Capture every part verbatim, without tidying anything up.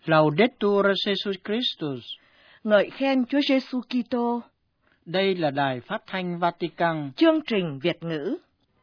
Laudetur Jesus Christus. Ngợi khen Chúa Giêsu Kitô. Đây là Đài Phát thanh Vatican. Chương trình Việt ngữ.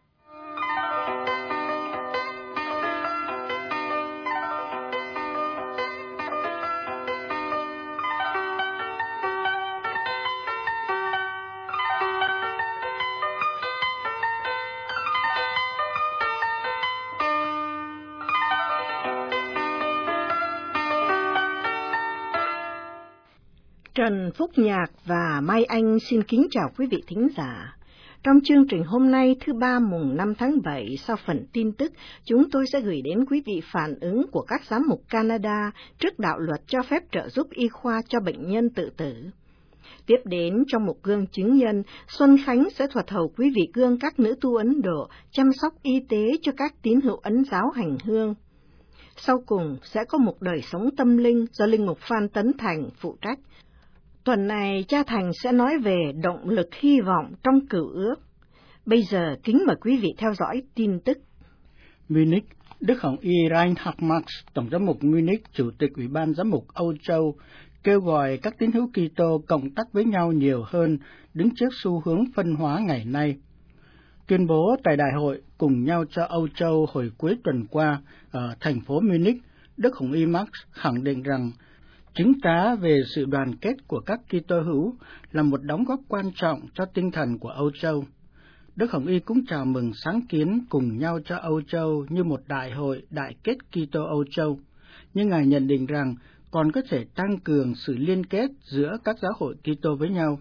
Trần Phúc Nhạc và Mai Anh xin kính chào quý vị thính giả. Trong chương trình hôm nay thứ ba mùng năm tháng bảy, sau phần tin tức, chúng tôi sẽ gửi đến quý vị phản ứng của các giám mục Canada trước đạo luật cho phép trợ giúp y khoa cho bệnh nhân tự tử. Tiếp đến, trong một gương chứng nhân, Xuân Khánh sẽ thuật hầu quý vị gương các nữ tu Ấn Độ chăm sóc y tế cho các tín hữu Ấn giáo hành hương. Sau cùng sẽ có một đời sống tâm linh do Linh mục Phan Tấn Thành phụ trách. Tuần này, cha Thành sẽ nói về động lực hy vọng trong cựu ước. Bây giờ, kính mời quý vị theo dõi tin tức. Munich, Đức Hồng Y Reinhard Marx, Tổng giám mục Munich, Chủ tịch Ủy ban Giám mục Âu Châu, kêu gọi các tín hữu Kitô cộng tác với nhau nhiều hơn, đứng trước xu hướng phân hóa ngày nay. Tuyên bố tại Đại hội Cùng nhau cho Âu Châu hồi cuối tuần qua ở thành phố Munich, Đức Hồng Y Marx khẳng định rằng chứng tá về sự đoàn kết của các Kitô hữu là một đóng góp quan trọng cho tinh thần của Âu Châu. Đức Hồng Y cũng chào mừng sáng kiến Cùng nhau cho Âu Châu như một đại hội đại kết Kitô Âu Châu, nhưng Ngài nhận định rằng còn có thể tăng cường sự liên kết giữa các giáo hội Kitô với nhau.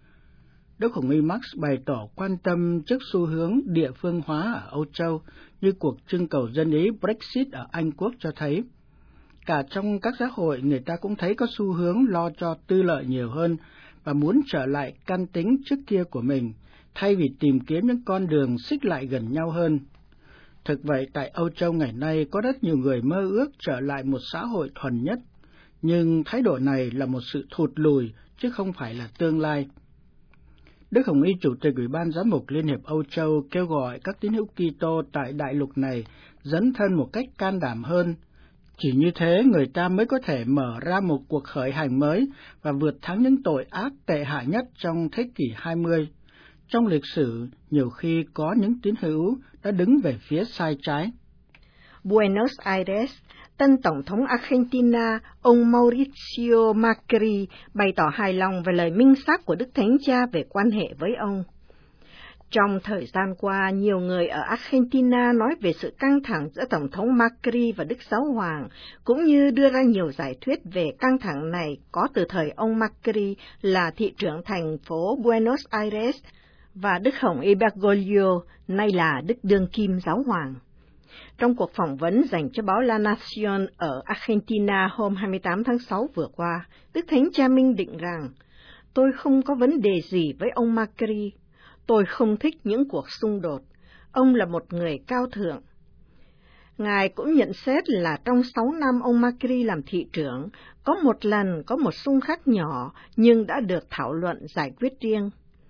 Đức Hồng Y Marx bày tỏ quan tâm trước xu hướng địa phương hóa ở Âu Châu như cuộc trưng cầu dân ý Brexit ở Anh Quốc cho thấy. Cả trong các giáo hội, người ta cũng thấy có xu hướng lo cho tư lợi nhiều hơn và muốn trở lại căn tính trước kia của mình, thay vì tìm kiếm những con đường xích lại gần nhau hơn. Thực vậy, tại Âu Châu ngày nay có rất nhiều người mơ ước trở lại một xã hội thuần nhất, nhưng thái độ này là một sự thụt lùi chứ không phải là tương lai. Đức Hồng Y, Chủ tịch Ủy ban Giám mục Liên hiệp Âu Châu, kêu gọi các tín hữu Kitô tại đại lục này dấn thân một cách can đảm hơn. Chỉ như thế, người ta mới có thể mở ra một cuộc khởi hành mới và vượt thắng những tội ác tệ hại nhất trong thế kỷ hai mươi. Trong lịch sử, nhiều khi có những tín hữu đã đứng về phía sai trái. Buenos Aires, tân Tổng thống Argentina, ông Mauricio Macri bày tỏ hài lòng về lời minh xác của Đức Thánh Cha về quan hệ với ông. Trong thời gian qua, nhiều người ở Argentina nói về sự căng thẳng giữa Tổng thống Macri và Đức Giáo Hoàng, cũng như đưa ra nhiều giải thuyết về căng thẳng này có từ thời ông Macri là thị trưởng thành phố Buenos Aires và Đức Hồng Y Bergoglio, nay là Đức Đương Kim Giáo Hoàng. Trong cuộc phỏng vấn dành cho báo La Nación ở Argentina hôm hai mươi tám tháng sáu vừa qua, Đức Thánh Cha minh định rằng, tôi không có vấn đề gì với ông Macri. Tôi không thích những cuộc xung đột. Ông là một người cao thượng. Ngài cũng nhận xét là trong sáu năm ông Macri làm thị trưởng, có một lần có một xung khắc nhỏ nhưng đã được thảo luận giải quyết riêng.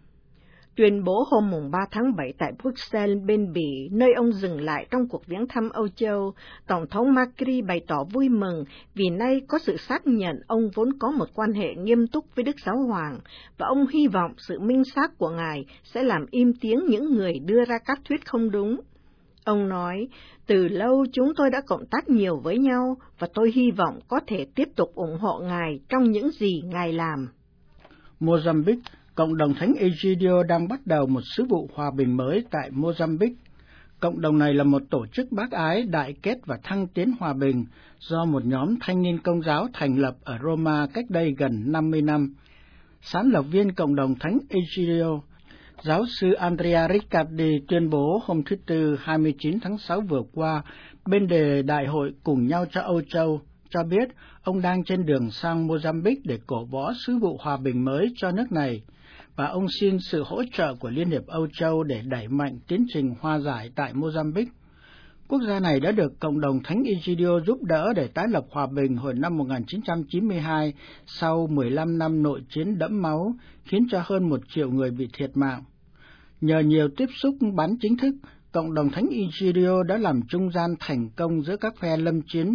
Tuyên bố hôm mùng ba tháng bảy tại Bruxelles, bên Bỉ, nơi ông dừng lại trong cuộc viếng thăm Âu Châu, Tổng thống Macri bày tỏ vui mừng vì nay có sự xác nhận ông vốn có một quan hệ nghiêm túc với Đức Giáo Hoàng, và ông hy vọng sự minh xác của Ngài sẽ làm im tiếng những người đưa ra các thuyết không đúng. Ông nói, từ lâu chúng tôi đã cộng tác nhiều với nhau, và tôi hy vọng có thể tiếp tục ủng hộ Ngài trong những gì Ngài làm. Mozambique, Cộng đồng Thánh Egidio đang bắt đầu một sứ vụ hòa bình mới tại Mozambique. Cộng đồng này là một tổ chức bác ái, đại kết và thăng tiến hòa bình do một nhóm thanh niên Công giáo thành lập ở Roma cách đây gần năm mươi năm. Sáng lập viên Cộng đồng Thánh Egidio, giáo sư Andrea Riccardi tuyên bố hôm thứ Tư hai mươi chín tháng sáu vừa qua bên đề Đại hội Cùng nhau cho Âu Châu, cho biết ông đang trên đường sang Mozambique để cổ võ sứ vụ hòa bình mới cho nước này, và ông xin sự hỗ trợ của Liên hiệp Âu Châu để đẩy mạnh tiến trình hòa giải tại Mozambique. Quốc gia này đã được Cộng đồng Thánh Egidio giúp đỡ để tái lập hòa bình hồi năm một nghìn chín trăm chín mươi hai sau mười lăm năm nội chiến đẫm máu, khiến cho hơn một triệu người bị thiệt mạng. Nhờ nhiều tiếp xúc bán chính thức, Cộng đồng Thánh Egidio đã làm trung gian thành công giữa các phe lâm chiến,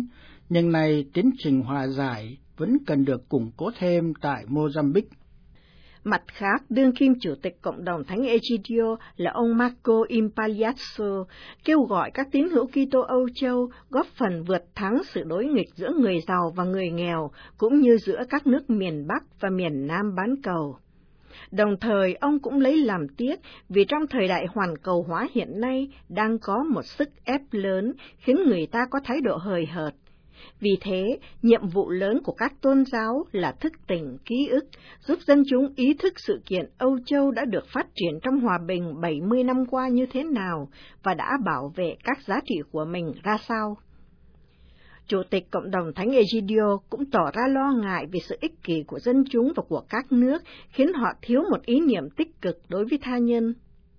nhưng nay tiến trình hòa giải vẫn cần được củng cố thêm tại Mozambique. Mặt khác, đương kim chủ tịch Cộng đồng Thánh Egidio là ông Marco Impagliazzo kêu gọi các tín hữu Kitô Âu Châu góp phần vượt thắng sự đối nghịch giữa người giàu và người nghèo, cũng như giữa các nước miền Bắc và miền Nam bán cầu. Đồng thời, ông cũng lấy làm tiếc vì trong thời đại hoàn cầu hóa hiện nay đang có một sức ép lớn khiến người ta có thái độ hời hợt. Vì thế, nhiệm vụ lớn của các tôn giáo là thức tỉnh ký ức, giúp dân chúng ý thức sự kiện Âu Châu đã được phát triển trong hòa bình bảy mươi năm qua như thế nào và đã bảo vệ các giá trị của mình ra sao. Chủ tịch Cộng đồng Thánh Egidio cũng tỏ ra lo ngại về sự ích kỷ của dân chúng và của các nước, khiến họ thiếu một ý niệm tích cực đối với tha nhân.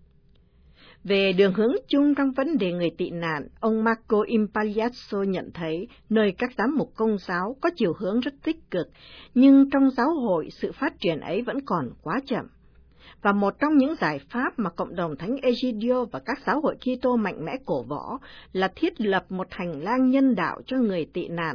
Về đường hướng chung trong vấn đề người tị nạn, ông Marco Impagliazzo nhận thấy nơi các giám mục Công giáo có chiều hướng rất tích cực, nhưng trong giáo hội sự phát triển ấy vẫn còn quá chậm. Và một trong những giải pháp mà Cộng đồng Thánh Egidio và các giáo hội Kitô mạnh mẽ cổ võ là thiết lập một hành lang nhân đạo cho người tị nạn.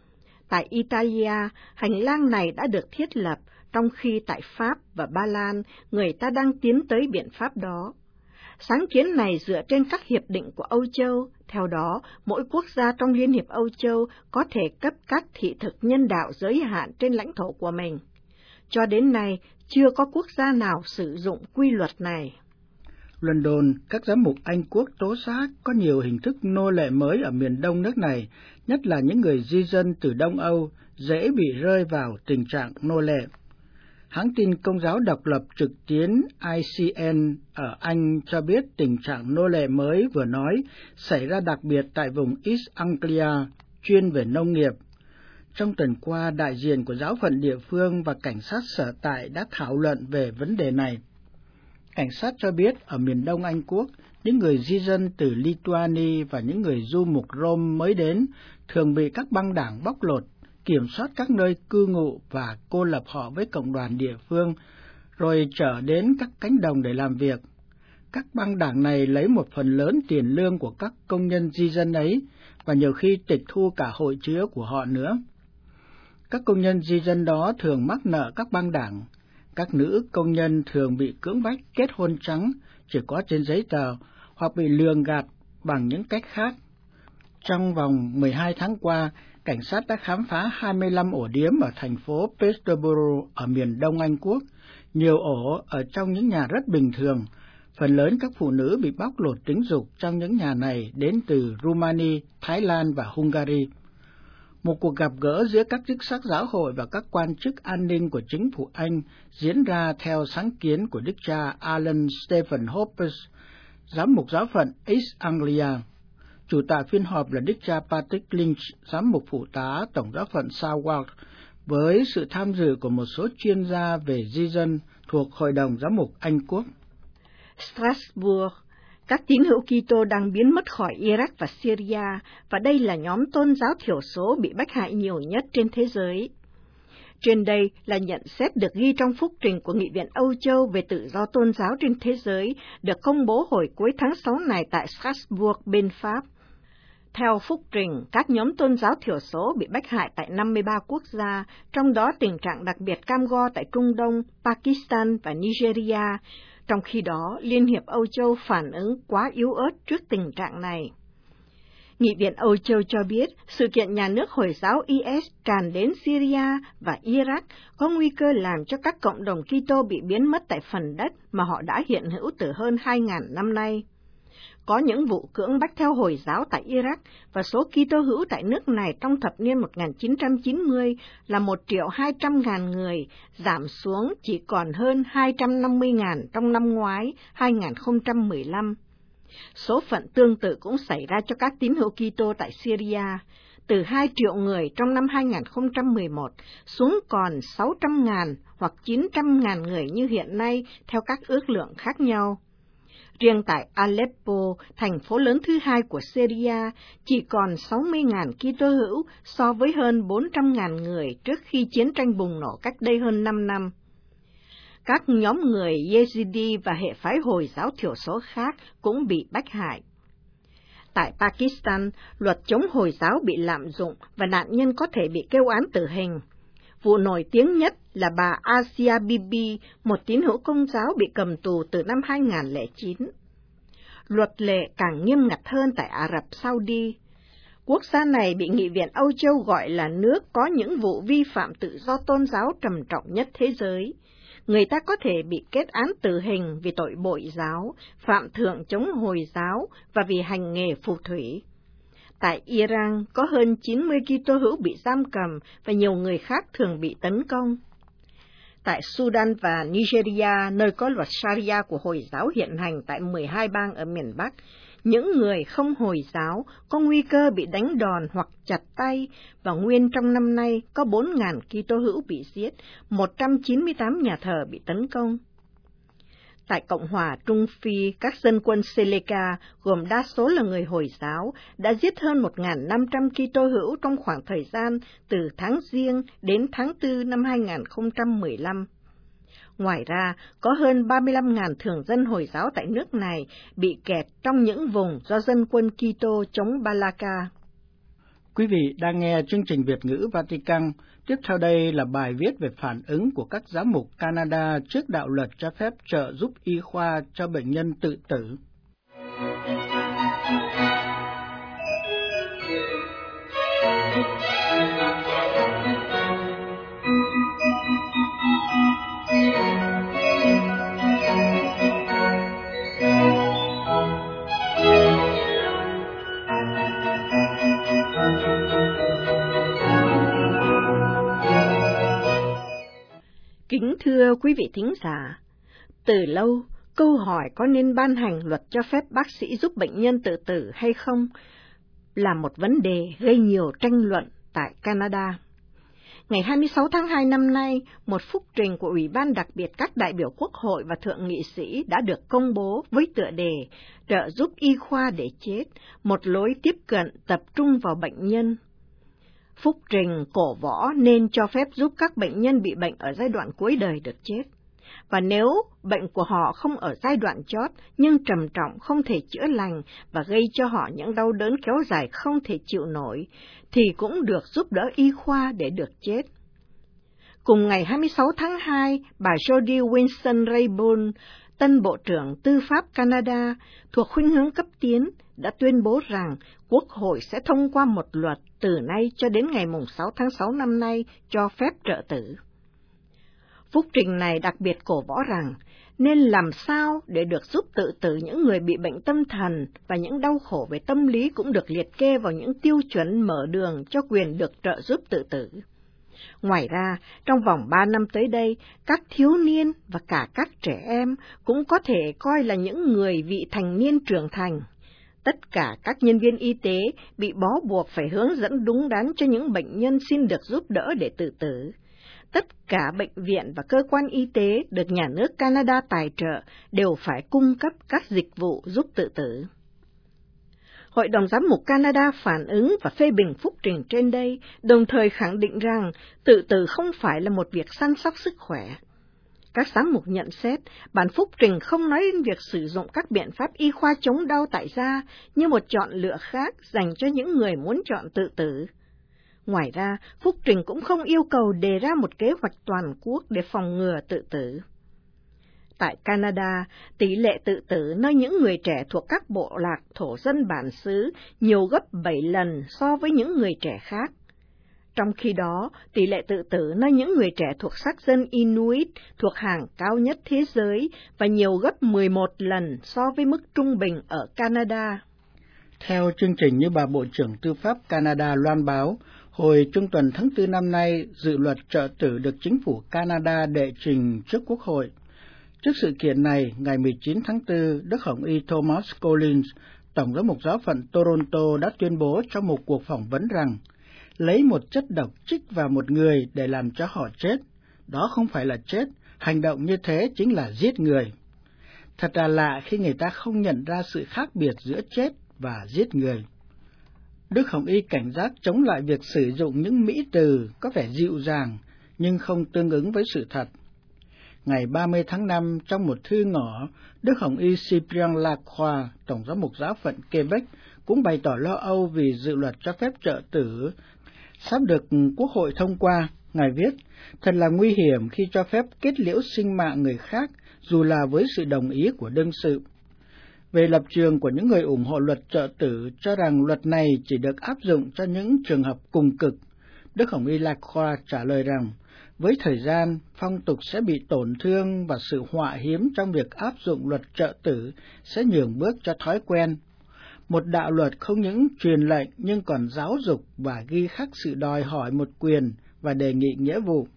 Tại Italia, hành lang này đã được thiết lập, trong khi tại Pháp và Ba Lan, người ta đang tiến tới biện pháp đó. Sáng kiến này dựa trên các hiệp định của Âu Châu, theo đó, mỗi quốc gia trong Liên hiệp Âu Châu có thể cấp các thị thực nhân đạo giới hạn trên lãnh thổ của mình. Cho đến nay, chưa có quốc gia nào sử dụng quy luật này. London, các giám mục Anh Quốc tố giác có nhiều hình thức nô lệ mới ở miền đông nước này, nhất là những người di dân từ Đông Âu, dễ bị rơi vào tình trạng nô lệ. Hãng tin Công giáo độc lập trực tuyến I C N ở Anh cho biết tình trạng nô lệ mới vừa nói xảy ra đặc biệt tại vùng East Anglia, chuyên về nông nghiệp. Trong tuần qua, đại diện của giáo phận địa phương và cảnh sát sở tại đã thảo luận về vấn đề này. Cảnh sát cho biết ở miền đông Anh Quốc, những người di dân từ Lithuania và những người du mục Rome mới đến thường bị các băng đảng bóc lột, kiểm soát các nơi cư ngụ và cô lập họ với cộng đoàn địa phương, rồi trở đến các cánh đồng để làm việc. Các băng đảng này lấy một phần lớn tiền lương của các công nhân di dân ấy và nhiều khi tịch thu cả hội chứa của họ nữa. Các công nhân di dân đó thường mắc nợ các băng đảng. Các nữ công nhân thường bị cưỡng bách kết hôn trắng, chỉ có trên giấy tờ, hoặc bị lường gạt bằng những cách khác. Trong vòng mười hai tháng qua, cảnh sát đã khám phá hai mươi lăm ổ điếm ở thành phố Peterborough ở miền đông Anh Quốc, nhiều ổ ở trong những nhà rất bình thường. Phần lớn các phụ nữ bị bóc lột tính dục trong những nhà này đến từ Rumani, Thái Lan và Hungary. Một cuộc gặp gỡ giữa các chức sắc giáo hội và các quan chức an ninh của chính phủ Anh diễn ra theo sáng kiến của đức cha Alan Stephen Hoppes, giám mục giáo phận East Anglia. Chủ tọa phiên họp là đức cha Patrick Lynch, giám mục phụ tá tổng giáo phận Southwark, với sự tham dự của một số chuyên gia về di dân thuộc Hội đồng Giám mục Anh Quốc. Strasbourg, các tín hữu Kitô đang biến mất khỏi Iraq và Syria, và đây là nhóm tôn giáo thiểu số bị bách hại nhiều nhất trên thế giới. Trên đây là nhận xét được ghi trong phúc trình của Nghị viện Âu Châu về tự do tôn giáo trên thế giới, được công bố hồi cuối tháng sáu này tại Strasbourg, bên Pháp. Theo phúc trình, các nhóm tôn giáo thiểu số bị bách hại tại năm mươi ba quốc gia, trong đó tình trạng đặc biệt cam go tại Trung Đông, Pakistan và Nigeria. Trong khi đó, Liên hiệp Âu Châu phản ứng quá yếu ớt trước tình trạng này. Nghị viện Âu Châu cho biết sự kiện nhà nước Hồi giáo I S tràn đến Syria và Iraq có nguy cơ làm cho các cộng đồng Kitô bị biến mất tại phần đất mà họ đã hiện hữu từ hơn hai nghìn năm nay. Có những vụ cưỡng bách theo Hồi giáo tại Iraq và số Kitô hữu tại nước này trong thập niên một nghìn chín trăm chín mươi là một triệu hai trăm ngàn người, giảm xuống chỉ còn hơn hai trăm năm mươi ngàn trong năm ngoái hai nghìn không trăm mười lăm. Số phận tương tự cũng xảy ra cho các tín hữu Kitô tại Syria, từ hai triệu người trong năm hai nghìn không trăm mười một xuống còn sáu trăm ngàn hoặc chín trăm ngàn người như hiện nay theo các ước lượng khác nhau. Riêng tại Aleppo, thành phố lớn thứ hai của Syria, chỉ còn sáu mươi ngàn Kitô hữu so với hơn bốn trăm ngàn người trước khi chiến tranh bùng nổ cách đây hơn năm năm. Các nhóm người Yazidi và hệ phái Hồi giáo thiểu số khác cũng bị bách hại. Tại Pakistan, luật chống Hồi giáo bị lạm dụng và nạn nhân có thể bị kêu án tử hình. Vụ nổi tiếng nhất là bà Asia Bibi, một tín hữu Công giáo bị cầm tù từ năm hai nghìn không trăm lẻ chín. Luật lệ càng nghiêm ngặt hơn tại Ả Rập Saudi. Quốc gia này bị Nghị viện Âu Châu gọi là nước có những vụ vi phạm tự do tôn giáo trầm trọng nhất thế giới. Người ta có thể bị kết án tử hình vì tội bội giáo, phạm thượng chống Hồi giáo và vì hành nghề phù thủy. Tại Iran, có hơn chín mươi Kitô hữu bị giam cầm và nhiều người khác thường bị tấn công. Tại Sudan và Nigeria, nơi có luật Sharia của Hồi giáo hiện hành tại mười hai bang ở miền Bắc, những người không Hồi giáo có nguy cơ bị đánh đòn hoặc chặt tay, và nguyên trong năm nay có bốn nghìn Kitô hữu bị giết, một trăm chín mươi tám nhà thờ bị tấn công. Tại Cộng hòa Trung Phi, các dân quân Seleka, gồm đa số là người Hồi giáo, đã giết hơn một nghìn năm trăm Kitô hữu trong khoảng thời gian từ tháng Giêng đến tháng tư năm hai nghìn không trăm mười lăm. Ngoài ra, có hơn ba mươi lăm nghìn thường dân Hồi giáo tại nước này bị kẹt trong những vùng do dân quân Kitô chống Balaka. Quý vị đang nghe chương trình Việt ngữ Vatican. Tiếp theo đây là bài viết về phản ứng của các giám mục Canada trước đạo luật cho phép trợ giúp y khoa cho bệnh nhân tự tử. Kính thưa quý vị thính giả, từ lâu, câu hỏi có nên ban hành luật cho phép bác sĩ giúp bệnh nhân tự tử hay không là một vấn đề gây nhiều tranh luận tại Canada. Ngày hai mươi sáu tháng hai năm nay, một phúc trình của Ủy ban đặc biệt các đại biểu Quốc hội và Thượng nghị sĩ đã được công bố với tựa đề Trợ giúp y khoa để chết, một lối tiếp cận tập trung vào bệnh nhân. Phúc trình cổ võ nên cho phép giúp các bệnh nhân bị bệnh ở giai đoạn cuối đời được chết. Và nếu bệnh của họ không ở giai đoạn chót nhưng trầm trọng không thể chữa lành và gây cho họ những đau đớn kéo dài không thể chịu nổi, thì cũng được giúp đỡ y khoa để được chết. Cùng ngày hai mươi sáu tháng hai, bà Jody Wilson-Raybould, tân Bộ trưởng Tư pháp Canada thuộc khuynh hướng cấp tiến, đã tuyên bố rằng Quốc hội sẽ thông qua một luật từ nay cho đến ngày sáu tháng sáu năm nay cho phép trợ tử. Phúc trình này đặc biệt cổ võ rằng nên làm sao để được giúp tự tử những người bị bệnh tâm thần và những đau khổ về tâm lý cũng được liệt kê vào những tiêu chuẩn mở đường cho quyền được trợ giúp tự tử. Ngoài ra, trong vòng ba năm tới đây, các thiếu niên và cả các trẻ em cũng có thể coi là những người vị thành niên trưởng thành. Tất cả các nhân viên y tế bị bó buộc phải hướng dẫn đúng đắn cho những bệnh nhân xin được giúp đỡ để tự tử. Tất cả bệnh viện và cơ quan y tế được nhà nước Canada tài trợ đều phải cung cấp các dịch vụ giúp tự tử. Hội đồng Giám mục Canada phản ứng và phê bình phúc trình trên đây, đồng thời khẳng định rằng tự tử không phải là một việc săn sóc sức khỏe. Các giám mục nhận xét, bản phúc trình không nói đến việc sử dụng các biện pháp y khoa chống đau tại gia như một chọn lựa khác dành cho những người muốn chọn tự tử. Ngoài ra, phúc trình cũng không yêu cầu đề ra một kế hoạch toàn quốc để phòng ngừa tự tử. Tại Canada, tỷ lệ tự tử nơi những người trẻ thuộc các bộ lạc thổ dân bản xứ nhiều gấp bảy lần so với những người trẻ khác. Trong khi đó, tỷ lệ tự tử nơi những người trẻ thuộc sắc dân Inuit thuộc hàng cao nhất thế giới và nhiều gấp mười một lần so với mức trung bình ở Canada. Theo chương trình như bà Bộ trưởng Tư pháp Canada loan báo, hồi trung tuần tháng tư năm nay, dự luật trợ tử được chính phủ Canada đệ trình trước Quốc hội. Trước sự kiện này, ngày mười chín tháng tư, Đức Hồng y Thomas Collins, Tổng giám mục giáo phận Toronto đã tuyên bố trong một cuộc phỏng vấn rằng lấy một chất độc trích vào một người để làm cho họ chết. Đó không phải là chết, hành động như thế chính là giết người. Thật là lạ khi người ta không nhận ra sự khác biệt giữa chết và giết người. Đức Hồng y cảnh giác chống lại việc sử dụng những mỹ từ có vẻ dịu dàng nhưng không tương ứng với sự thật. Ngày ba mươi tháng năm, trong một thư ngỏ, Đức Hồng y Cyprien Lacroix, Tổng giám mục giáo phận Quebec, cũng bày tỏ lo âu vì dự luật cho phép trợ tử sắp được Quốc hội thông qua. Ngài viết, thật là nguy hiểm khi cho phép kết liễu sinh mạng người khác, dù là với sự đồng ý của đương sự. Về lập trường của những người ủng hộ luật trợ tử cho rằng luật này chỉ được áp dụng cho những trường hợp cùng cực, Đức Hồng Y Lacroix trả lời rằng, với thời gian, phong tục sẽ bị tổn thương và sự họa hiếm trong việc áp dụng luật trợ tử sẽ nhường bước cho thói quen. Một đạo luật không những truyền lệnh nhưng còn giáo dục và ghi khắc sự đòi hỏi một quyền và đề nghị nghĩa vụ.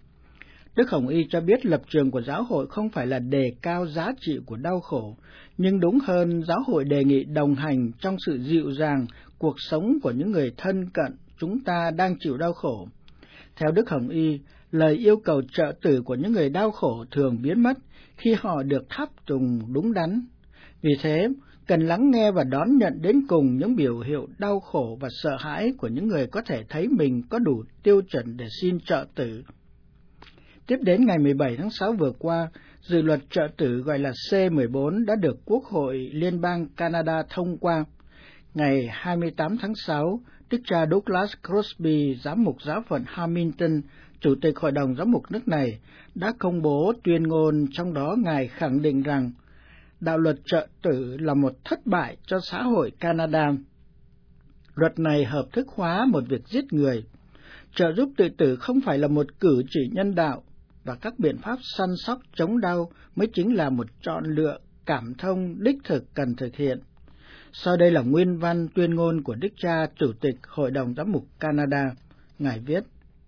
Đức Hồng Y cho biết lập trường của giáo hội không phải là đề cao giá trị của đau khổ, nhưng đúng hơn giáo hội đề nghị đồng hành trong sự dịu dàng cuộc sống của những người thân cận chúng ta đang chịu đau khổ. Theo Đức Hồng Y, lời yêu cầu trợ tử của những người đau khổ thường biến mất khi họ được tháp tùng đúng đắn. Vì thế, cần lắng nghe và đón nhận đến cùng những biểu hiệu đau khổ và sợ hãi của những người có thể thấy mình có đủ tiêu chuẩn để xin trợ tử. Tiếp đến ngày mười bảy tháng sáu vừa qua, dự luật trợ tử gọi là C mười bốn đã được Quốc hội Liên bang Canada thông qua. Ngày hai mươi tám tháng sáu, Đức cha Douglas Crosby, giám mục giáo phận Hamilton, Chủ tịch Hội đồng Giám mục nước này, đã công bố tuyên ngôn, trong đó Ngài khẳng định rằng đạo luật trợ tử là một thất bại cho xã hội Canada. Luật này hợp thức hóa một việc giết người. Trợ giúp tự tử không phải là một cử chỉ nhân đạo, và các biện pháp săn sóc chống đau mới chính là một chọn lựa cảm thông đích thực cần thực hiện. Sau đây là nguyên văn tuyên ngôn của Đức cha Chủ tịch Hội đồng Giám mục Canada. Ngài viết,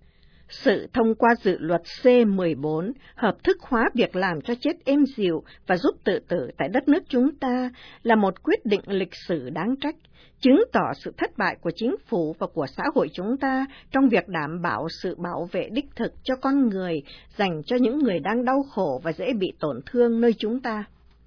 sự thông qua dự luật C mười bốn hợp thức hóa việc làm cho chết êm dịu và giúp tự tử tại đất nước chúng ta là một quyết định lịch sử đáng trách, chứng tỏ sự thất bại của chính phủ và của xã hội chúng ta trong việc đảm bảo sự bảo vệ đích thực cho con người dành cho những người đang đau khổ và dễ bị tổn thương nơi chúng ta.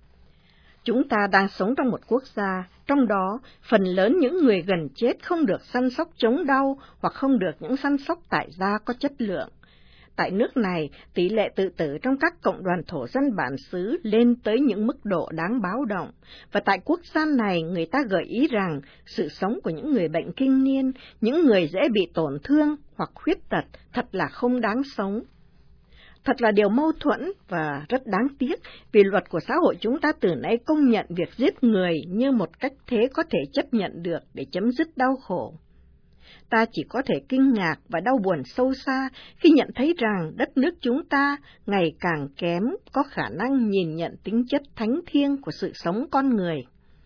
Chúng ta đang sống trong một quốc gia, trong đó phần lớn những người gần chết không được săn sóc chống đau hoặc không được những săn sóc tại gia có chất lượng. Tại nước này, tỷ lệ tự tử trong các cộng đoàn thổ dân bản xứ lên tới những mức độ đáng báo động, và tại quốc gia này người ta gợi ý rằng sự sống của những người bệnh kinh niên, những người dễ bị tổn thương hoặc khuyết tật thật là không đáng sống. Thật là điều mâu thuẫn và rất đáng tiếc vì luật của xã hội chúng ta từ nay công nhận việc giết người như một cách thế có thể chấp nhận được để chấm dứt đau khổ. Ta chỉ có thể kinh ngạc và đau buồn sâu xa khi nhận thấy rằng đất nước chúng ta ngày càng kém có khả năng nhìn nhận tính chất thánh thiêng của sự sống con người.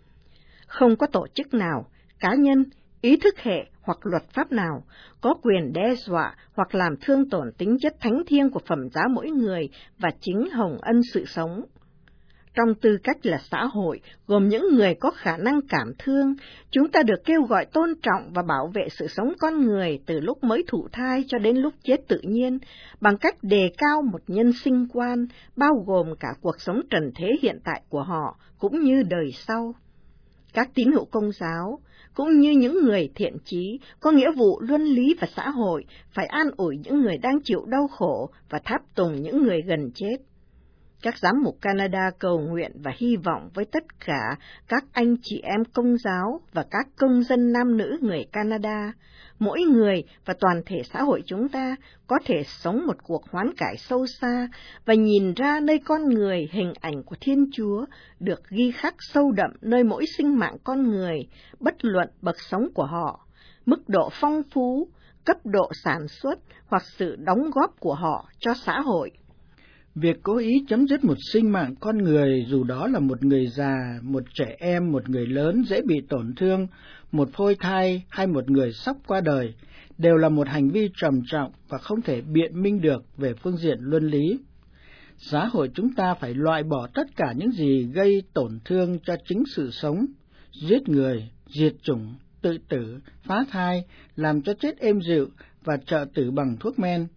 Không có tổ chức nào, cá nhân, ý thức hệ hoặc luật pháp nào có quyền đe dọa hoặc làm thương tổn tính chất thánh thiêng của phẩm giá mỗi người và chính hồng ân sự sống. Trong tư cách là xã hội, gồm những người có khả năng cảm thương, chúng ta được kêu gọi tôn trọng và bảo vệ sự sống con người từ lúc mới thụ thai cho đến lúc chết tự nhiên, bằng cách đề cao một nhân sinh quan, bao gồm cả cuộc sống trần thế hiện tại của họ, cũng như đời sau. Các tín hữu Công giáo, cũng như những người thiện chí, có nghĩa vụ luân lý và xã hội, phải an ủi những người đang chịu đau khổ và tháp tùng những người gần chết. Các giám mục Canada cầu nguyện và hy vọng với tất cả các anh chị em Công giáo và các công dân nam nữ người Canada, mỗi người và toàn thể xã hội chúng ta có thể sống một cuộc hoán cải sâu xa và nhìn ra nơi con người hình ảnh của Thiên Chúa được ghi khắc sâu đậm nơi mỗi sinh mạng con người, bất luận bậc sống của họ, mức độ phong phú, cấp độ sản xuất hoặc sự đóng góp của họ cho xã hội. Việc cố ý chấm dứt một sinh mạng con người, dù đó là một người già, một trẻ em, một người lớn dễ bị tổn thương, một phôi thai hay một người sắp qua đời, đều là một hành vi trầm trọng và không thể biện minh được về phương diện luân lý. Xã hội chúng ta phải loại bỏ tất cả những gì gây tổn thương cho chính sự sống, giết người, diệt chủng, tự tử, phá thai, làm cho chết êm dịu và trợ tử bằng thuốc men.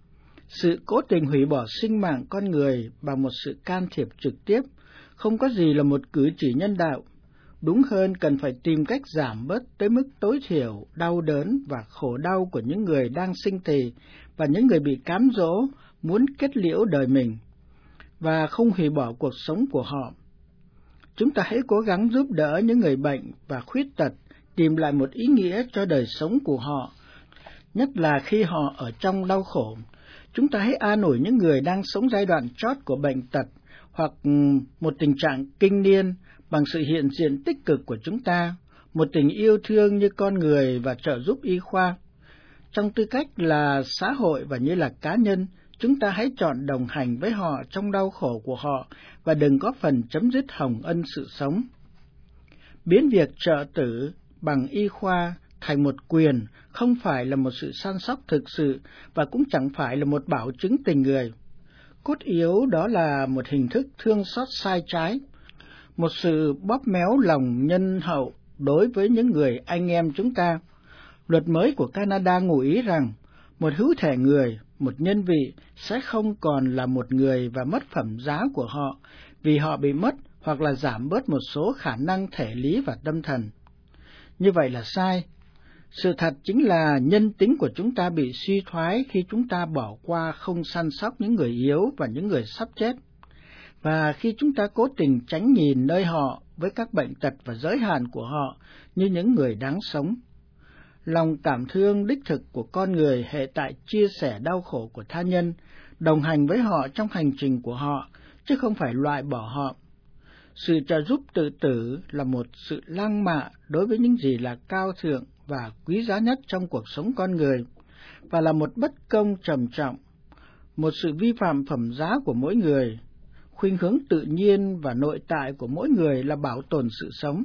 Sự cố tình hủy bỏ sinh mạng con người bằng một sự can thiệp trực tiếp không có gì là một cử chỉ nhân đạo. Đúng hơn, cần phải tìm cách giảm bớt tới mức tối thiểu đau đớn và khổ đau của những người đang sinh thì và những người bị cám dỗ muốn kết liễu đời mình, và không hủy bỏ cuộc sống của họ. chúng ta hãy cố gắng giúp đỡ những người bệnh và khuyết tật tìm lại một ý nghĩa cho đời sống của họ, nhất là khi họ ở trong đau khổ. Chúng ta hãy an ủi những người đang sống giai đoạn chót của bệnh tật hoặc một tình trạng kinh niên bằng sự hiện diện tích cực của chúng ta, một tình yêu thương như con người và trợ giúp y khoa. Trong tư cách là xã hội và như là cá nhân, chúng ta hãy chọn đồng hành với họ trong đau khổ của họ và đừng có phần chấm dứt hồng ân sự sống. Biến việc trợ tử bằng y khoa thành một quyền không phải là một sự săn sóc thực sự và cũng chẳng phải là một bảo chứng tình người. Cốt yếu đó là một hình thức thương xót sai trái, một sự bóp méo lòng nhân hậu đối với những người anh em chúng ta. Luật mới của Canada ngụ ý rằng một hữu thể người, một nhân vị sẽ không còn là một người và mất phẩm giá của họ vì họ bị mất hoặc là giảm bớt một số khả năng thể lý và tâm thần. Như vậy là sai. Sự thật chính là nhân tính của chúng ta bị suy thoái khi chúng ta bỏ qua không săn sóc những người yếu và những người sắp chết. Và khi chúng ta cố tình tránh nhìn nơi họ với các bệnh tật và giới hạn của họ như những người đáng sống. Lòng cảm thương đích thực của con người hệ tại chia sẻ đau khổ của tha nhân, đồng hành với họ trong hành trình của họ, chứ không phải loại bỏ họ. Sự trợ giúp tự tử là một sự lăng mạ đối với những gì là cao thượng và quý giá nhất trong cuộc sống con người, và là một bất công trầm trọng, một sự vi phạm phẩm giá của mỗi người. Khuynh hướng tự nhiên và nội tại của mỗi người là bảo tồn sự sống.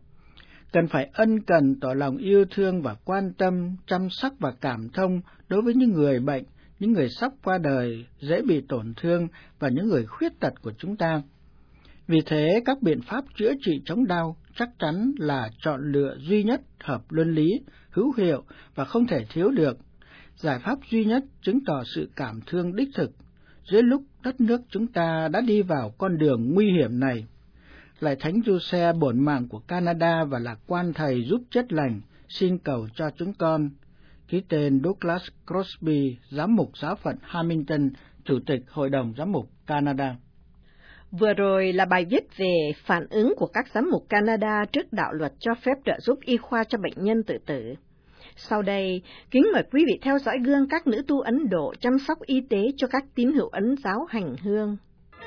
Cần phải ân cần tỏ lòng yêu thương và quan tâm, chăm sóc và cảm thông đối với những người bệnh, những người sắp qua đời, dễ bị tổn thương và những người khuyết tật của chúng ta. Vì thế, các biện pháp chữa trị chống đau chắc chắn là chọn lựa duy nhất, hợp luân lý, hữu hiệu và không thể thiếu được. Giải pháp duy nhất chứng tỏ sự cảm thương đích thực, dưới lúc đất nước chúng ta đã đi vào con đường nguy hiểm này. Lạy Thánh Giuse bổn mạng của Canada và là quan thầy giúp chết lành, xin cầu cho chúng con. Ký tên Douglas Crosby, Giám mục Giáo phận Hamilton, Chủ tịch Hội đồng Giám mục Canada. Vừa rồi là bài viết về phản ứng của các giám mục Canada trước đạo luật cho phép trợ giúp y khoa cho bệnh nhân tự tử. Sau đây, kính mời quý vị theo dõi gương các nữ tu Ấn Độ chăm sóc y tế cho các tín hữu Ấn giáo hành hương.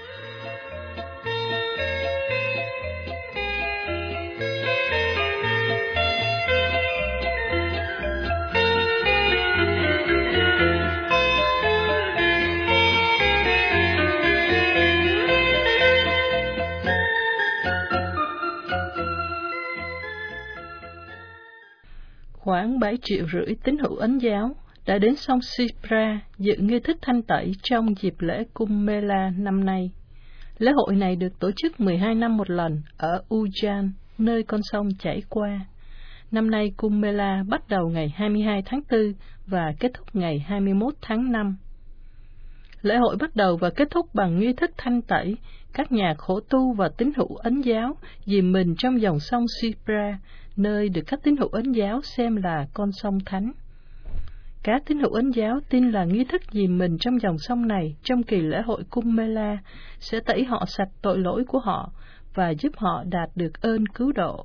Khoảng bảy triệu rưỡi tín hữu Ấn giáo đã đến sông Sipra dự nghi thức thanh tẩy trong dịp lễ Kumbh Mela năm nay. Lễ hội này được tổ chức mười hai năm một lần ở Ujjain, nơi con sông chảy qua. Năm nay Kumbh Mela bắt đầu ngày hai mươi hai tháng tư và kết thúc ngày hai mươi mốt tháng năm. Lễ hội bắt đầu và kết thúc bằng nghi thức thanh tẩy. Các nhà khổ tu và tín hữu Ấn giáo dìm mình trong dòng sông Sipra, nơi được các tín hữu Ấn giáo xem là con sông thánh. Các tín hữu Ấn giáo tin là nghi thức dìm mình trong dòng sông này trong kỳ lễ hội Kumbh Mela sẽ tẩy họ sạch tội lỗi của họ và giúp họ đạt được ơn cứu độ.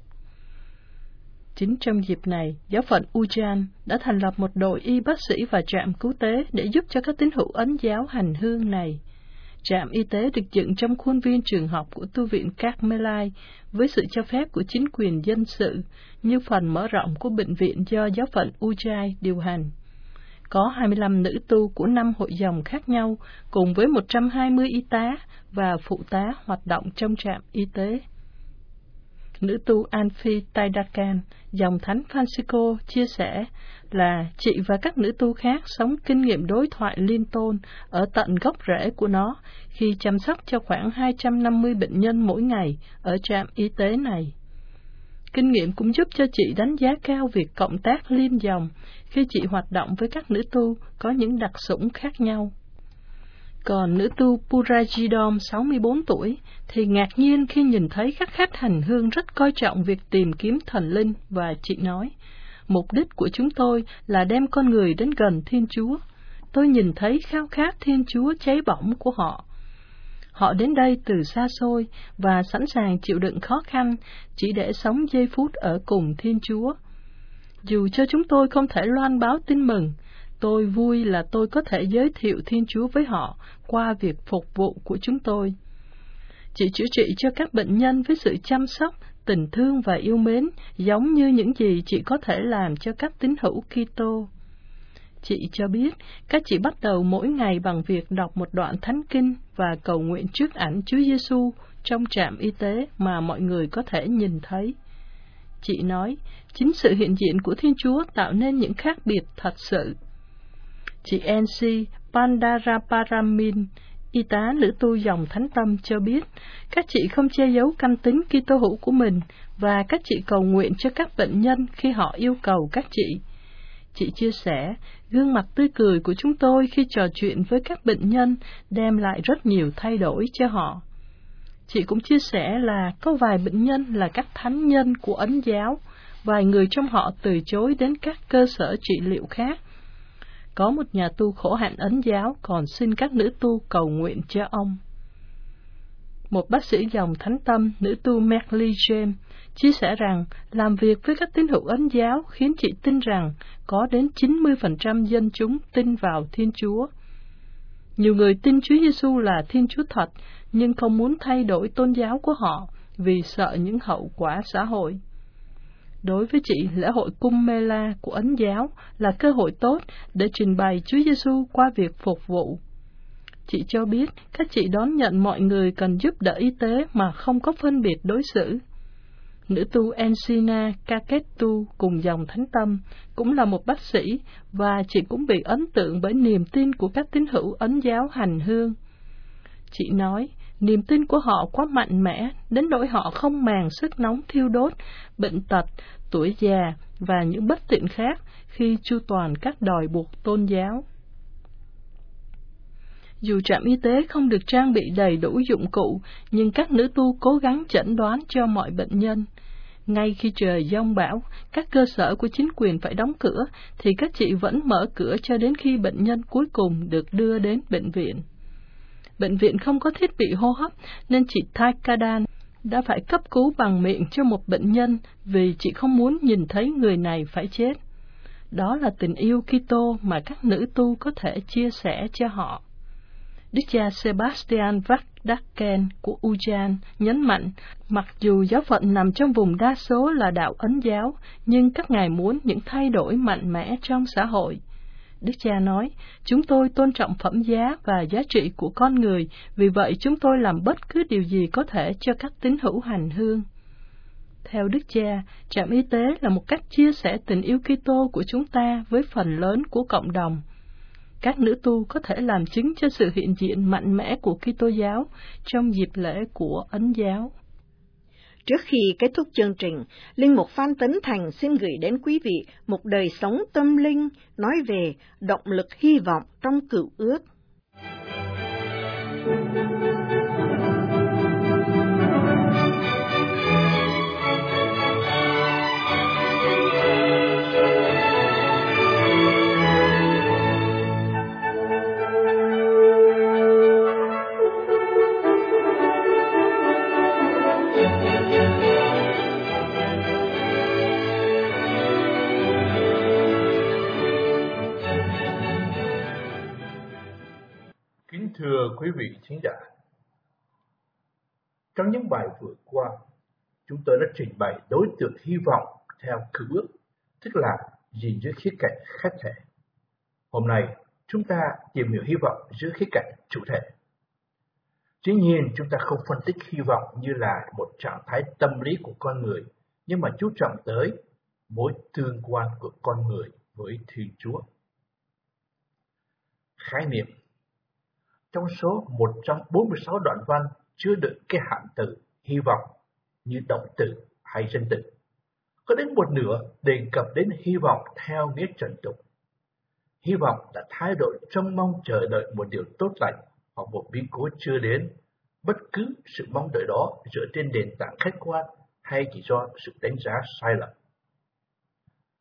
Chính trong dịp này, giáo phận Ujjain đã thành lập một đội y bác sĩ và trạm cứu tế để giúp cho các tín hữu Ấn giáo hành hương này. Trạm y tế được dựng trong khuôn viên trường học của tu viện Carmelite với sự cho phép của chính quyền dân sự như phần mở rộng của bệnh viện do giáo phận Ujjain điều hành. Có hai mươi lăm nữ tu của năm hội dòng khác nhau cùng với một trăm hai mươi y tá và phụ tá hoạt động trong trạm y tế. Nữ tu Anfi Taidakan, dòng thánh Francisco chia sẻ là chị và các nữ tu khác sống kinh nghiệm đối thoại liên tôn ở tận gốc rễ của nó khi chăm sóc cho khoảng hai trăm năm mươi bệnh nhân mỗi ngày ở trạm y tế này. Kinh nghiệm cũng giúp cho chị đánh giá cao việc cộng tác liên dòng khi chị hoạt động với các nữ tu có những đặc sủng khác nhau. Còn nữ tu Purajidom, sáu mươi bốn tuổi, thì ngạc nhiên khi nhìn thấy các khách hành hương rất coi trọng việc tìm kiếm thần linh và chị nói, mục đích của chúng tôi là đem con người đến gần Thiên Chúa. Tôi nhìn thấy khao khát Thiên Chúa cháy bỏng của họ. Họ đến đây từ xa xôi và sẵn sàng chịu đựng khó khăn chỉ để sống giây phút ở cùng Thiên Chúa. Dù cho chúng tôi không thể loan báo tin mừng, tôi vui là tôi có thể giới thiệu Thiên Chúa với họ qua việc phục vụ của chúng tôi. Chị chữa trị cho các bệnh nhân với sự chăm sóc, tình thương và yêu mến, giống như những gì chị có thể làm cho các tín hữu Kitô. Chị cho biết, các chị bắt đầu mỗi ngày bằng việc đọc một đoạn thánh kinh và cầu nguyện trước ảnh Chúa Giêsu trong trạm y tế mà mọi người có thể nhìn thấy. Chị nói, chính sự hiện diện của Thiên Chúa tạo nên những khác biệt thật sự. Chị en xê Pandaraparamin, y tá nữ tu dòng Thánh Tâm cho biết, các chị không che giấu căn tính Kitô hữu của mình và các chị cầu nguyện cho các bệnh nhân khi họ yêu cầu các chị. Chị chia sẻ, gương mặt tươi cười của chúng tôi khi trò chuyện với các bệnh nhân đem lại rất nhiều thay đổi cho họ. Chị cũng chia sẻ là có vài bệnh nhân là các thánh nhân của Ấn giáo, vài người trong họ từ chối đến các cơ sở trị liệu khác. Có một nhà tu khổ hạnh Ấn giáo còn xin các nữ tu cầu nguyện cho ông. Một bác sĩ dòng Thánh Tâm, nữ tu Merle James, chia sẻ rằng làm việc với các tín hữu Ấn giáo khiến chị tin rằng có đến chín mươi phần trăm dân chúng tin vào Thiên Chúa. Nhiều người tin Chúa Giêsu là Thiên Chúa thật, nhưng không muốn thay đổi tôn giáo của họ vì sợ những hậu quả xã hội. Đối với chị, lễ hội Cung Mê La của Ấn giáo là cơ hội tốt để trình bày Chúa Giêsu qua việc phục vụ. Chị cho biết các chị đón nhận mọi người cần giúp đỡ y tế mà không có phân biệt đối xử. Nữ tu Encina Kaketu cùng dòng Thánh Tâm cũng là một bác sĩ và chị cũng bị ấn tượng bởi niềm tin của các tín hữu Ấn giáo hành hương. Chị nói, niềm tin của họ quá mạnh mẽ đến nỗi họ không màng sức nóng thiêu đốt, bệnh tật, tuổi già và những bất tiện khác khi chu toàn các đòi buộc tôn giáo. Dù trạm y tế không được trang bị đầy đủ dụng cụ, nhưng các nữ tu cố gắng chẩn đoán cho mọi bệnh nhân. Ngay khi trời giông bão, các cơ sở của chính quyền phải đóng cửa, thì các chị vẫn mở cửa cho đến khi bệnh nhân cuối cùng được đưa đến bệnh viện. Bệnh viện không có thiết bị hô hấp, nên chị Thakadan đã phải cấp cứu bằng miệng cho một bệnh nhân vì chị không muốn nhìn thấy người này phải chết. Đó là tình yêu Kitô mà các nữ tu có thể chia sẻ cho họ. Đức cha Sebastian Vagdaken của Ujan nhấn mạnh, mặc dù giáo phận nằm trong vùng đa số là đạo Ấn giáo, nhưng các ngài muốn những thay đổi mạnh mẽ trong xã hội. Đức cha nói, chúng tôi tôn trọng phẩm giá và giá trị của con người, vì vậy chúng tôi làm bất cứ điều gì có thể cho các tín hữu hành hương. Theo Đức cha, trạm y tế là một cách chia sẻ tình yêu Kitô của chúng ta với phần lớn của cộng đồng. Các nữ tu có thể làm chứng cho sự hiện diện mạnh mẽ của Kitô giáo trong dịp lễ của Ấn giáo. Trước khi kết thúc chương trình, Linh mục Phan Tấn Thành xin gửi đến quý vị một đời sống tâm linh nói về động lực hy vọng trong Cựu Ước. Thưa quý vị thính giả, trong những bài vừa qua, chúng tôi đã trình bày đối tượng hy vọng theo Cựu Ước, tức là gìn giữ khía cạnh khách thể. Hôm nay, chúng ta tìm hiểu hy vọng dưới khía cạnh chủ thể. Tuy nhiên, chúng ta không phân tích hy vọng như là một trạng thái tâm lý của con người, nhưng mà chú trọng tới mối tương quan của con người với Thiên Chúa. Khái niệm: trong số một trăm bốn mươi sáu đoạn văn chứa đựng cái hạn từ hy vọng như động từ hay danh từ, có đến một nửa đề cập đến hy vọng theo nghĩa trần tục. Hy vọng là thái độ trông mong chờ đợi một điều tốt lành hoặc một biến cố chưa đến, bất cứ sự mong đợi đó dựa trên nền tảng khách quan hay chỉ do sự đánh giá sai lầm.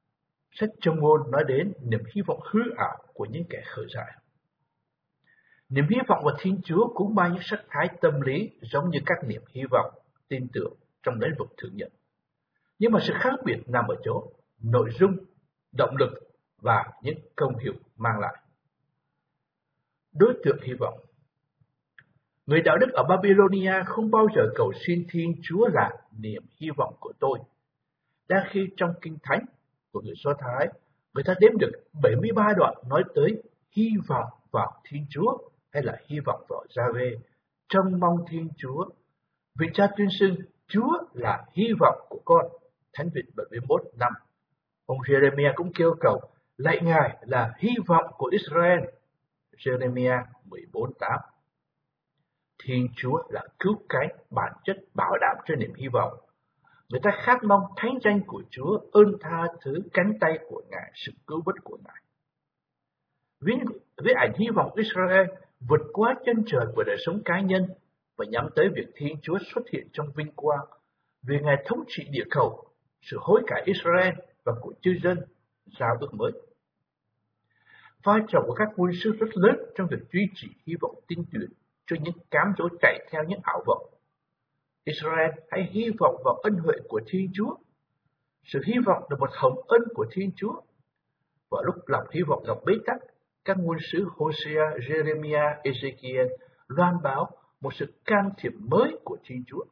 Sách Châm Ngôn nói đến niềm hy vọng hư ảo của những kẻ khờ dại. Niềm hy vọng vào Thiên Chúa cũng mang những sắc thái tâm lý giống như các niềm hy vọng, tin tưởng trong lĩnh vực thử nhận. Nhưng mà sự khác biệt nằm ở chỗ nội dung, động lực và những công hiệu mang lại. Đối tượng hy vọng. Người đạo đức ở Babylonia không bao giờ cầu xin Thiên Chúa là niềm hy vọng của tôi. Đang khi trong Kinh Thánh của người Do Thái, người ta đếm được bảy mươi ba đoạn nói tới hy vọng vào Thiên Chúa hay là hy vọng vào Gia-vê, trông mong Thiên Chúa. Vị cha tuyên xưng Chúa là hy vọng của con. Thánh Vịnh bảy mươi mốt năm. Ông Jeremiah cũng kêu cầu lạy Ngài là hy vọng của Israel. Jeremiah mười bốn tám. Thiên Chúa là cứu cánh, bản chất bảo đảm cho niềm hy vọng. Người ta khát mong thánh danh của Chúa, ơn tha thứ, cánh tay của Ngài, sự cứu vớt của Ngài. Với, với ảnh hy vọng Israel vượt qua chân trời của đời sống cá nhân và nhắm tới việc Thiên Chúa xuất hiện trong vinh quang, vì Ngài thống trị địa cầu, sự hối cải Israel và của chư dân, giao ước mới. Vai trò của các ngôn sứ rất lớn trong việc duy trì hy vọng tin tuyển cho những cám dỗ chạy theo những ảo vọng. Israel hãy hy vọng vào ân huệ của Thiên Chúa. Sự hy vọng là một hồng ân của Thiên Chúa. Vào lúc lòng hy vọng gặp bế tắc, các ngôn sứ Hosea, Jeremiah, Ezekiel loan báo một sự can thiệp mới của Thiên Chúa.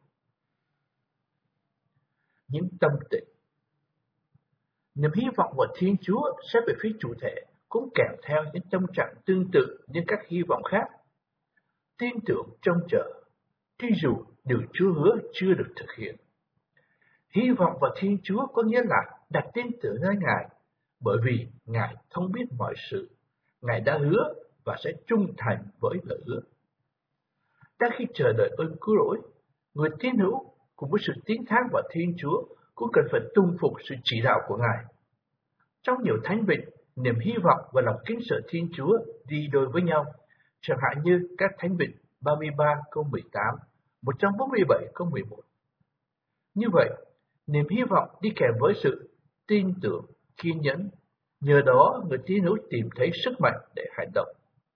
Những tâm tình. Niềm hy vọng vào Thiên Chúa xét về phía chủ thể cũng kèm theo những tâm trạng tương tự như các hy vọng khác. Tin tưởng trông chờ, tuy dù điều Chúa hứa chưa được thực hiện. Hy vọng vào Thiên Chúa có nghĩa là đặt tin tưởng nơi Ngài, bởi vì Ngài thông biết mọi sự, Ngài đã hứa và sẽ trung thành với lời hứa. Đang khi chờ đợi ơn cứu rỗi, người tín hữu cùng với sự tín thác vào Thiên Chúa cũng cần phải tuân phục sự chỉ đạo của Ngài. Trong nhiều thánh vịnh, niềm hy vọng và lòng kính sợ Thiên Chúa đi đôi với nhau, chẳng hạn như các thánh vịnh ba mươi ba câu mười tám, một trăm bốn mươi bảy câu mười một. Như vậy, niềm hy vọng đi kèm với sự tin tưởng, kiên nhẫn, nhờ đó người tín hữu tìm thấy sức mạnh để hành động.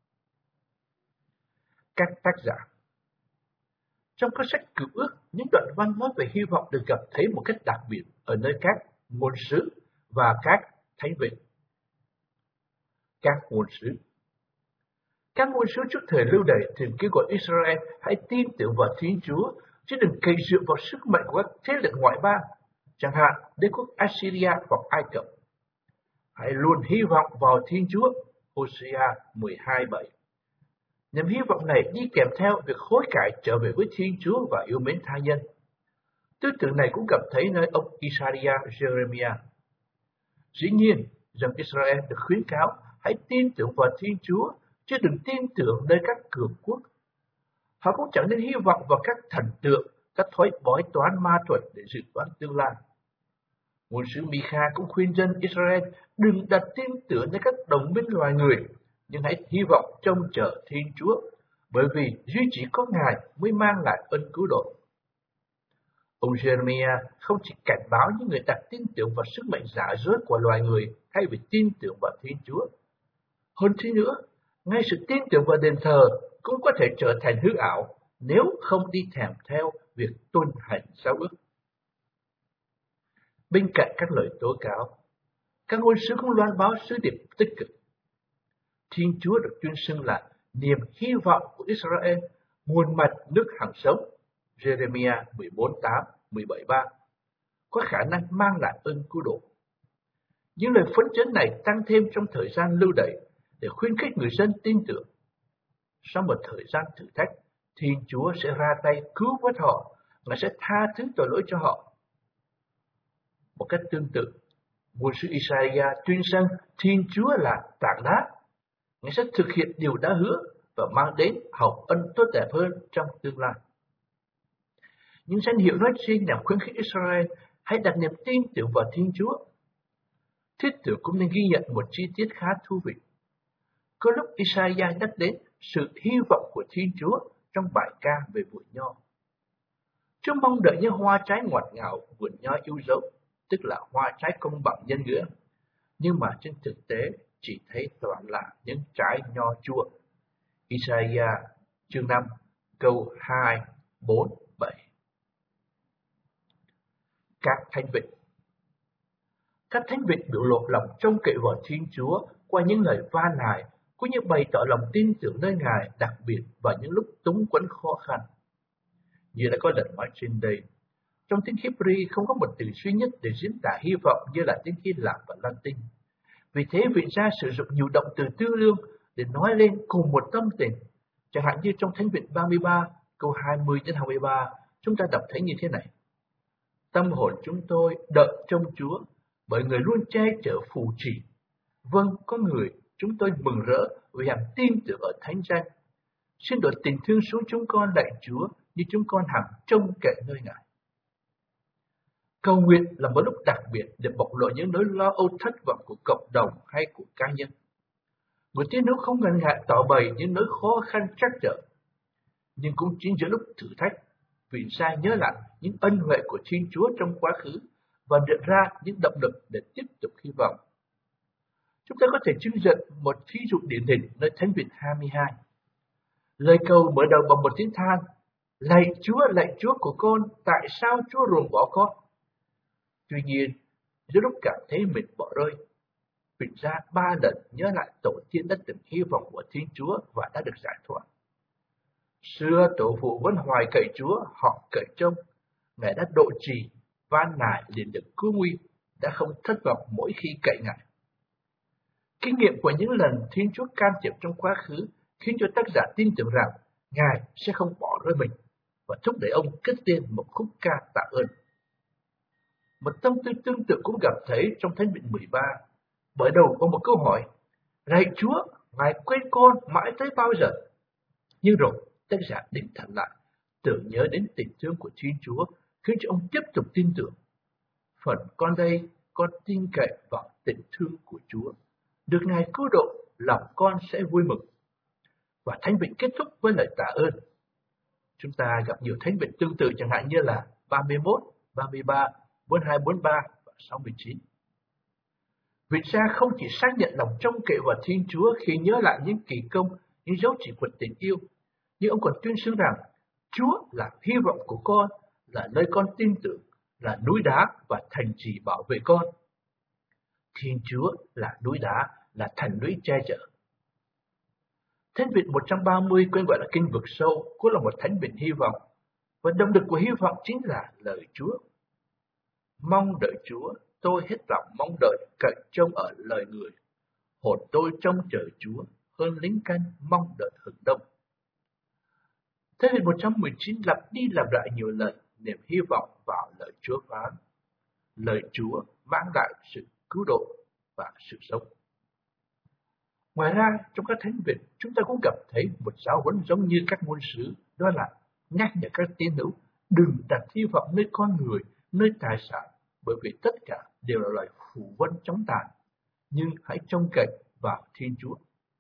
Các tác giả. Trong các sách Cựu Ước, những đoạn văn nói về hy vọng được gặp thấy một cách đặc biệt ở nơi các ngôn sứ và các thánh vịnh. Các ngôn sứ. Các ngôn sứ trước thời lưu đày thường kêu gọi Israel hãy tin tưởng vào Thiên Chúa, chứ đừng cậy dựa vào sức mạnh của các thế lực ngoại bang, chẳng hạn đế quốc Assyria hoặc Ai Cập. Hãy luôn hy vọng vào Thiên Chúa. Hosea mười hai bảy. Niềm hy vọng này đi kèm theo việc hối cải trở về với Thiên Chúa và yêu mến tha nhân. Tư tưởng này cũng gặp thấy nơi ông Isaiah, Jeremiah. Dĩ nhiên, rằng Israel được khuyến cáo hãy tin tưởng vào Thiên Chúa, chứ đừng tin tưởng nơi các cường quốc. Họ cũng chẳng nên hy vọng vào các thần tượng, các thói bói toán ma thuật để dự đoán tương lai. Ngôn sứ Mi-kha cũng khuyên dân Israel đừng đặt tin tưởng nơi các đồng minh loài người, nhưng hãy hy vọng trông chờ Thiên Chúa, bởi vì duy chỉ có Ngài mới mang lại ân cứu độ. Ông Jeremiah không chỉ cảnh báo những người đặt tin tưởng vào sức mạnh giả dối của loài người hay vì tin tưởng vào Thiên Chúa. Hơn thế nữa, ngay sự tin tưởng vào đền thờ cũng có thể trở thành hư ảo nếu không đi thèm theo việc tuân hành giao ước. Bên cạnh các lời tố cáo, các ngôn sứ cũng loan báo sứ điệp tích cực. Thiên Chúa được tuyên xưng là niềm hy vọng của Israel, nguồn mạch nước hằng sống. Jeremiah mười bốn tám, mười bảy ba có khả năng mang lại ơn cứu độ. Những lời phấn chấn này tăng thêm trong thời gian lưu đày để khuyến khích người dân tin tưởng. Sau một thời gian thử thách, Thiên Chúa sẽ ra tay cứu vớt họ, Ngài sẽ tha thứ tội lỗi cho họ. Một cách tương tự, ngôn sứ Isaiah tuyên xưng Thiên Chúa là tảng đá. Ngài sẽ thực hiện điều đã hứa và mang đến hậu ân tốt đẹp hơn trong tương lai. Những danh hiệu nói trên nhằm khuyến khích Israel hãy đặt niềm tin tưởng vào Thiên Chúa. Thiết tưởng cũng nên ghi nhận một chi tiết khá thú vị. Có lúc Isaiah nhắc đến sự hy vọng của Thiên Chúa trong bài ca về vườn nho. Chúng mong đợi những hoa trái ngọt ngào vườn nho yêu dấu, tức là hoa trái công bằng nhân nghĩa, nhưng mà trên thực tế chỉ thấy toàn là những trái nho chua. Isaiah chương năm câu hai, bốn, bảy. Các thánh vịnh. Các thánh vịnh biểu lộ lòng trông cậy vào Thiên Chúa qua những lời van nài, cũng như bày tỏ lòng tin tưởng nơi Ngài, đặc biệt vào những lúc túng quẫn khó khăn. Như đã có lần nói trên đây, trong tiếng Hebrew không có một từ duy nhất để diễn tả hy vọng như là tiếng Hy Lạp và Latin. Vì thế, vị gia sử dụng nhiều động từ tương đương để nói lên cùng một tâm tình. Chẳng hạn như trong Thánh vịnh ba mươi ba, câu hai mươi đến hai mươi ba, chúng ta đọc thấy như thế này. Tâm hồn chúng tôi đợi trông Chúa, bởi người luôn che chở phù trì. Vâng, có người, chúng tôi mừng rỡ vì hằng tin tưởng ở Thánh danh. Xin đổ tình thương xuống chúng con lạy Chúa, như chúng con hằng trông cậy nơi Ngài. Cầu nguyện là một lúc đặc biệt để bộc lộ những nỗi lo âu thất vọng của cộng đồng hay của cá nhân. Người tín hữu không ngần ngại tỏ bày những nỗi khó khăn trắc trở, nhưng cũng chính giữa lúc thử thách, vị gia nhớ lại những ân huệ của Thiên Chúa trong quá khứ và nhận ra những động lực để tiếp tục hy vọng. Chúng ta có thể trưng dẫn một thí dụ điển hình nơi Thánh vịnh hai mươi hai. Lời cầu mở đầu bằng một tiếng than: Lạy Chúa, lạy Chúa của con, tại sao Chúa ruồng bỏ con? Tuy nhiên, giữa lúc cảm thấy mình bỏ rơi, vị gia ba lần nhớ lại tổ tiên đã từng hy vọng của Thiên Chúa và đã được giải thoát. Xưa tổ phụ vẫn hoài cậy Chúa, họ cậy trông. Ngài đã độ trì, van nài liền được cứu nguy, đã không thất vọng mỗi khi cậy Ngài. Kinh nghiệm của những lần Thiên Chúa can thiệp trong quá khứ khiến cho tác giả tin tưởng rằng Ngài sẽ không bỏ rơi mình và thúc đẩy ông cất lên một khúc ca tạ ơn. Một tâm tư tương tự cũng gặp thấy trong Thánh vịnh mười ba, bởi đầu có một câu hỏi: Lạy Chúa, Ngài quên con mãi tới bao giờ? Nhưng rồi tác giả định thần lại, tưởng nhớ đến tình thương của Thiên Chúa khiến cho ông tiếp tục tin tưởng. Phần con đây, con tin cậy vào tình thương của Chúa, được Ngài cứu độ, lòng con sẽ vui mừng. Và thánh vịnh kết thúc với lời tạ ơn. Chúng ta gặp nhiều thánh vịnh tương tự, chẳng hạn như là ba mươi mốt, ba mươi ba, bốn mươi hai, bốn mươi ba và sáu mươi chín. Vị gia không chỉ xác nhận lòng trông cậy vào Thiên Chúa khi nhớ lại những kỳ công, những dấu chỉ của tình yêu, nhưng ông còn tuyên xưng rằng Chúa là hy vọng của con, là nơi con tin tưởng, là núi đá và thành trì bảo vệ con. Thiên Chúa là núi đá, là thành lũy che chở. Thánh vịnh một trăm ba mươi quen gọi là kinh vực sâu, cũng là một thánh vịnh hy vọng, và động lực của hy vọng chính là lời Chúa. Mong đợi Chúa, tôi hết lòng mong đợi, cậy trông ở lời người. Hồn tôi trông chờ Chúa, hơn lính canh mong đợi hừng đông. Thế vịnh một trăm mười chín lặp đi lặp lại nhiều lần niềm hy vọng vào lời Chúa phán. Lời Chúa mang lại sự cứu độ và sự sống. Ngoài ra, trong các thánh vịnh, chúng ta cũng gặp thấy một giáo huấn giống như các ngôn sứ, đó là nhắc nhở các tín hữu đừng đặt hy vọng nơi con người, nơi tài sản, bởi vì tất cả đều là loài phù vân chóng tàn, nhưng hãy trông cậy vào Thiên Chúa.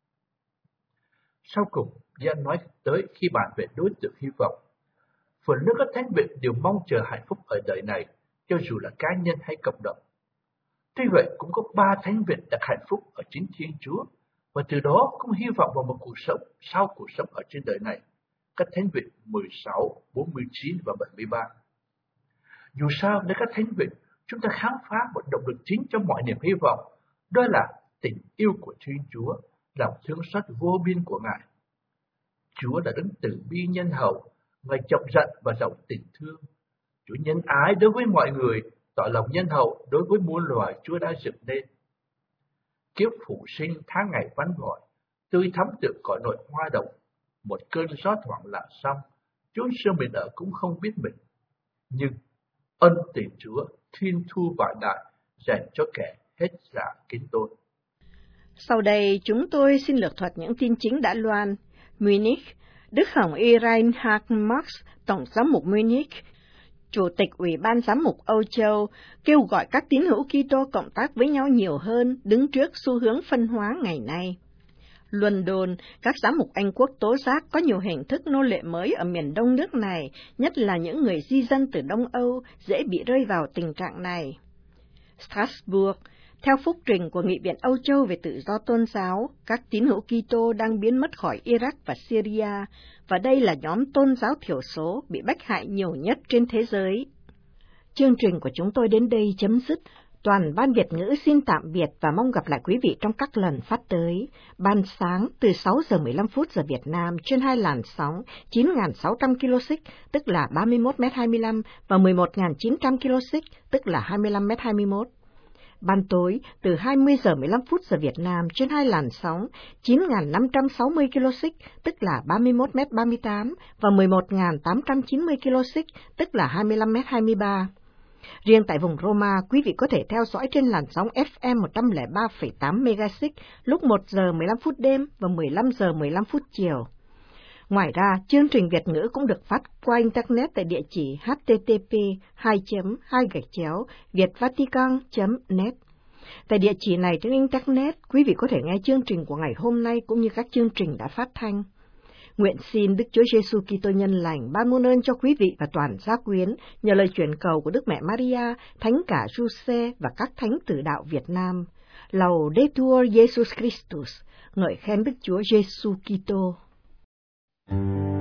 Sau cùng, Gian nói tới khi bàn về đối tượng hy vọng. Phần lớn các thánh vịnh đều mong chờ hạnh phúc ở đời này, cho dù là cá nhân hay cộng đồng. Tuy vậy, cũng có ba thánh vịnh đặt hạnh phúc ở chính Thiên Chúa, và từ đó cũng hy vọng vào một cuộc sống sau cuộc sống ở trên đời này. Các thánh vịnh mười sáu, bốn mươi chín và bảy mươi ba. Dù sao, nơi các thánh vịnh, chúng ta khám phá một động lực chính trong mọi niềm hy vọng, đó là tình yêu của Thiên Chúa, lòng thương xót vô biên của Ngài. Chúa đã đấng từ bi nhân hậu, Ngài chậm giận và giàu tình thương. Chúa nhân ái đối với mọi người, tỏ lòng nhân hậu đối với muôn loài Chúa đã dựng nên. Kiếp phụ sinh tháng ngày vắng gọi, tươi thắm tựa cỏ nội hoa đồng. Một cơn gió thoảng lạ xong, chốn xưa mình ở cũng không biết mình. Nhưng ân tình Chúa thiên thu vạn đại, dành cho kẻ hết dạ kính tôn. Sau đây chúng tôi xin lược thuật những tin chính đã loan. Munich, Đức Hồng Y Reinhard Marx, Tổng giám mục Munich, Chủ tịch Ủy ban Giám mục Âu Châu, kêu gọi các tín hữu Kitô cộng tác với nhau nhiều hơn, đứng trước xu hướng phân hóa ngày nay. London, các giám mục Anh quốc tố giác có nhiều hình thức nô lệ mới ở miền đông nước này, nhất là những người di dân từ Đông Âu, dễ bị rơi vào tình trạng này. Strasbourg, Theo phúc trình của Nghị viện Âu Châu về tự do tôn giáo, các tín hữu Kitô đang biến mất khỏi Iraq và Syria, và đây là nhóm tôn giáo thiểu số bị bách hại nhiều nhất trên thế giới. Chương trình của chúng tôi đến đây chấm dứt. Toàn ban Việt ngữ xin tạm biệt và mong gặp lại quý vị trong các lần phát tới. Ban sáng từ sáu giờ mười lăm phút giờ Việt Nam trên hai làn sóng chín nghìn sáu trăm ki lô xích, tức là ba mươi mốt mét hai mươi lăm, và mười một nghìn chín trăm ki lô xích, tức là hai mươi lăm mét hai mươi mốt. Ban tối từ hai mươi giờ mười lăm phút giờ Việt Nam trên hai làn sóng chín nghìn năm trăm sáu mươi ki lô xích, tức là ba mươi mốt mét ba mươi tám, và mười một nghìn tám trăm chín mươi ki lô xích, tức là hai mươi lăm mét hai mươi ba. Riêng tại vùng Roma, quý vị có thể theo dõi trên làn sóng ép em một trăm lẻ ba phẩy tám MHz lúc một giờ mười lăm phút đêm và mười lăm giờ mười lăm phút chiều. Ngoài ra, chương trình Việt ngữ cũng được phát qua Internet tại địa chỉ h t t p hai chấm hai gạch chéo vietvatican chấm net. Tại địa chỉ này trên Internet, quý vị có thể nghe chương trình của ngày hôm nay cũng như các chương trình đã phát thanh. Nguyện xin Đức Chúa Giêsu Kitô nhân lành ban muôn ơn cho quý vị và toàn gia quyến nhờ lời chuyển cầu của Đức Mẹ Maria, Thánh cả Giuse và các thánh tử đạo Việt Nam. Laudetur Jesus Christus, ngợi khen Đức Chúa Giêsu Kitô.